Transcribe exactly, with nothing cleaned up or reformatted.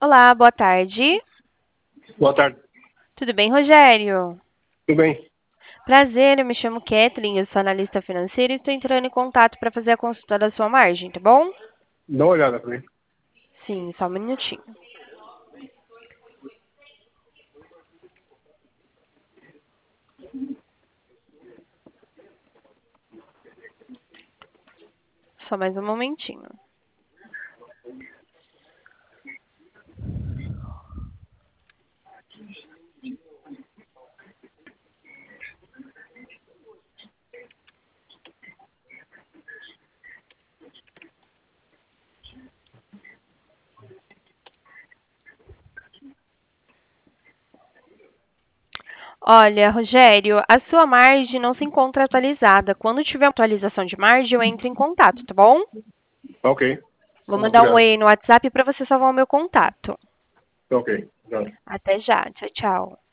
Olá, boa tarde. Boa tarde. Tudo bem, Rogério? Tudo bem? Prazer, eu me chamo Kathleen, eu sou analista financeira e estou entrando em contato para fazer a consulta da sua margem, tá bom? Dá uma olhada pra mim. Sim, só um minutinho. Só mais um momentinho. Olha, Rogério, a sua margem não se encontra atualizada. Quando tiver atualização de margem, eu entro em contato, tá bom? Tá ok. Vou mandar um Obrigado. e-mail no WhatsApp para você salvar o meu contato. Tá ok. Obrigado. Até já. Tchau, tchau.